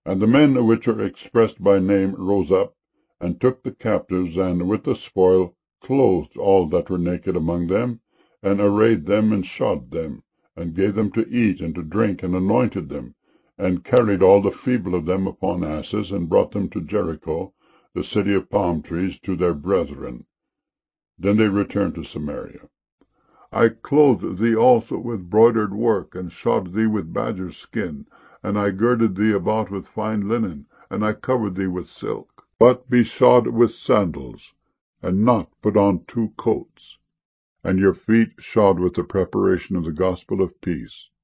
And the men which are expressed by name rose up, and took the captives, and with the spoil clothed all that were naked among them, and arrayed them, and shod them, and gave them to eat and to drink, and anointed them, and carried all the feeble of them upon asses, and brought them to Jericho, the city of palm trees, to their brethren. Then they returned to Samaria. I clothed thee also with broidered work, and shod thee with badger's skin, and I girded thee about with fine linen, and I covered thee with silk. But be shod with sandals, and not put on 2 coats, and your feet shod with the preparation of the gospel of peace.